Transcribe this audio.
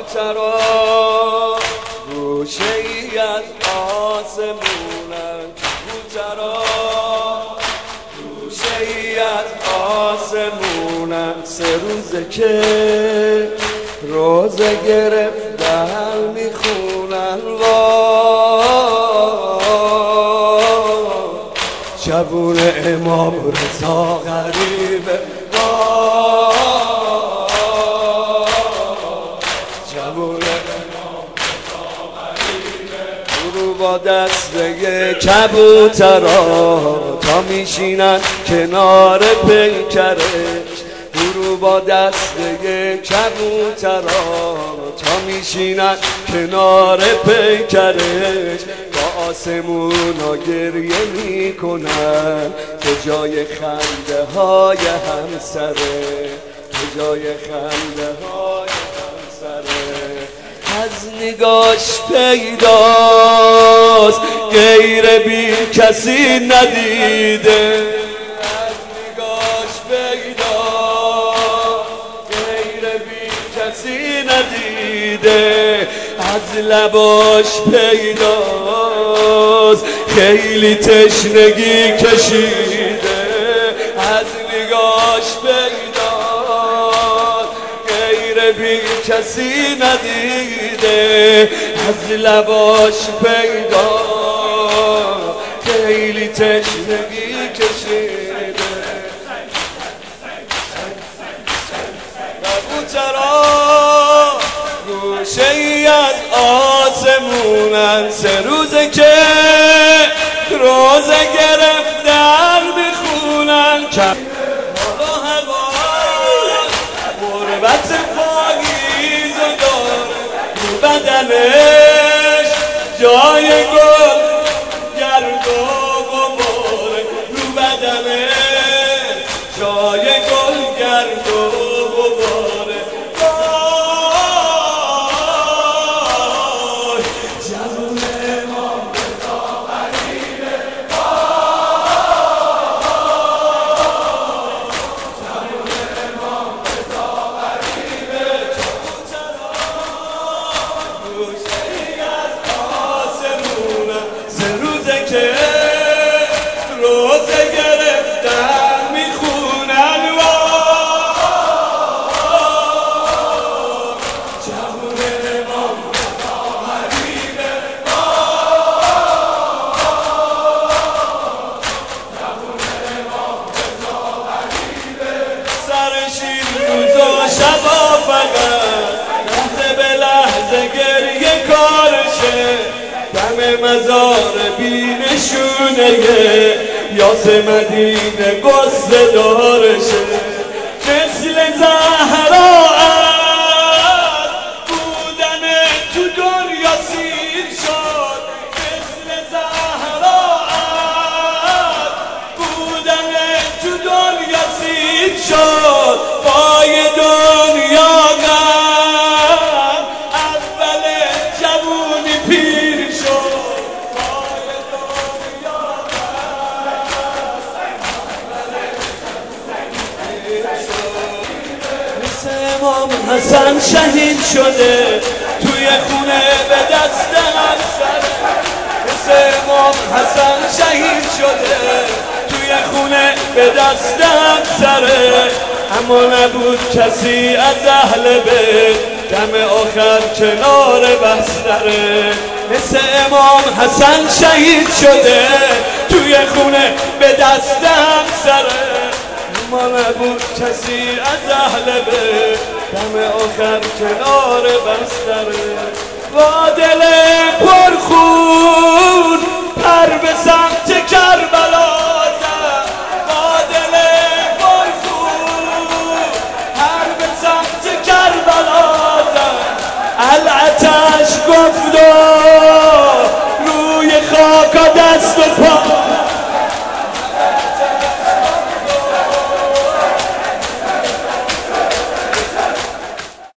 کبوترا گوشه ای از آسمونن، کبوترا گوشه ای از آسمونن. سه روزه که روزه گرفتن میخونن، جوون امام رضا غریبه، جوون امام رضا غریبه. برو با دسته کبوترا تا میشینن کنار پیکرش، برو با دسته کبوترا تا میشینن کنار پیکرش. با آسمونا گریه میکنن که جای خنده های همسره، که جای خنده های همسره. از نگاش پیداست غیر بی کسی ندیده، از نگاش پیداست غیر بی کسی ندیده. از لباش پیداست خیلی تشنگی کشیده، از نگاش پیداست غیر بی کسی ندیده. از لباش پیداست خیلی تشنگی کشیده. کبوترا گوشه ای از آسمونن، سه روزه که روزه گرفتن میخونن. حالا هوا غربت پاییز و داره، رو بدنش جای گل گرد و غباره، رو بدنش جای گل گرد و غباره. روزه گرفتن میخونن، جوون امام رضا غریبه، جوون امام رضا غریبه. سرشین روز و شبا فقط لحظه به لحظه گریه کارشه، دم مزار بینشونه یاس مدینه قصه دارشه. مثل زهرا بودن تو دنیا سیر شد، مثل زهرا بودن تو دنیا سیر شد. پای دنیا غم اول جوونی پیر شد، امام حسن شهید شده توی خونه به دست همسره، مثل امام حسن شهید شده توی خونه به دست همسره. اما نبود کسی از اهل بیت دم آخر کنار بستره، مثل امام حسن شهید شده توی خونه به دست همسره. اما نبود کسی از اهل بیت دم آخر کنار بستره. با دل پرخون پر به سمت